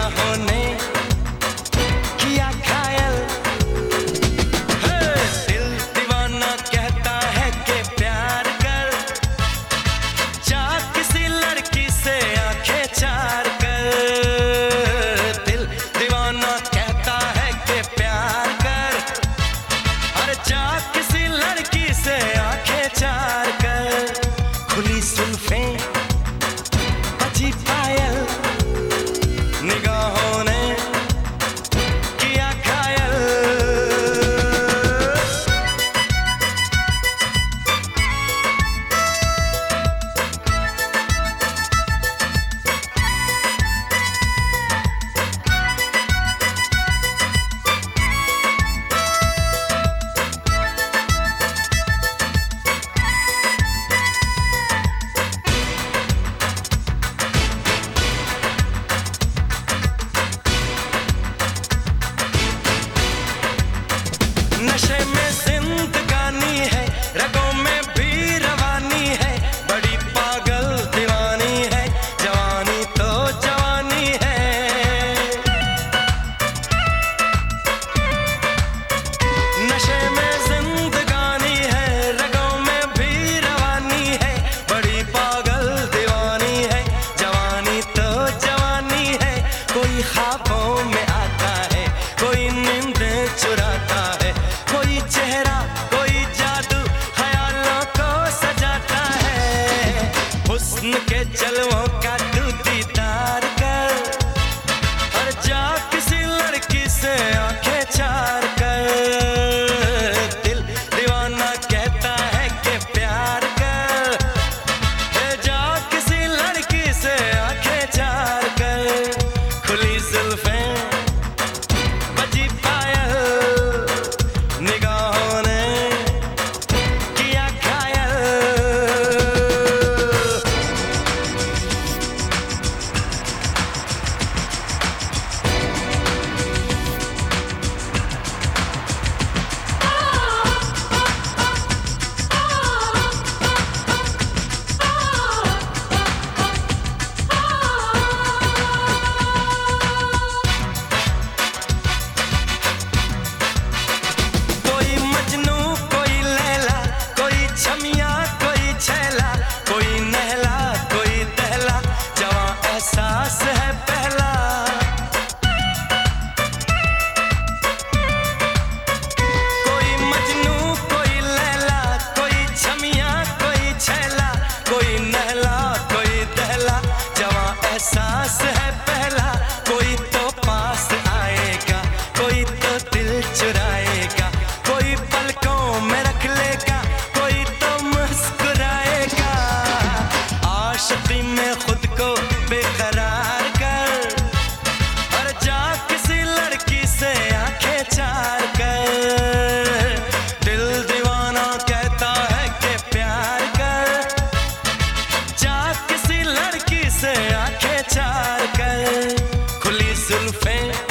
निगाहों ने किया घायल। दिल दीवाना कहता है कि प्यार कर, जा किसी लड़की से आंखें चार कर। दिल दीवाना कहता है कि प्यार कर, अरे जा किसी लड़की से आंखें चार कर। खुली जुल्फें बजी पायल, निगाहों ने किया घायल। नशे में जिंदगानी है, रगों में भी रवानी है, बड़ी पागल दीवानी है, जवानी तो जवानी है। नशे में जिंदगानी है, रगों में भी रवानी है, बड़ी पागल दीवानी है, जवानी तो जवानी है। कोई ख्वाबों में आता है, कोई नींद चुराता है, कोई चेहरा कोई जादू ख्यालों को सजाता है। हुस्न के जलवों का तू दीदार कर, और जा किसी लड़की से आंखें चार कर। दिल दीवाना कहता है कि प्यार कर, जा किसी लड़की से आंखें चार कर। खुली जुल्फें बजी पायल, निगाहों ने किया घायल। कोई मजनू कोई लैला, कोई छमिया कोई छैला, कोई नहला कोई दहला, जवां एहसास है पहला। कोई मजनू कोई लैला, कोई छमिया कोई छैला, कोई नहला कोई दहला, जवां एहसास है पहला। कोई तो पास आएगा, कोई तो दिल चुराएगा, कोई पलकों में रख लेगा, कोई तो मुस्कुराएगा। आशिकी में खुद को बेकरार कर, और जा किसी लड़की से आंखें चार कर। दिल दीवाना कहता है कि प्यार कर, जा किसी लड़की से आंखें चार कर। खुली जुल्फें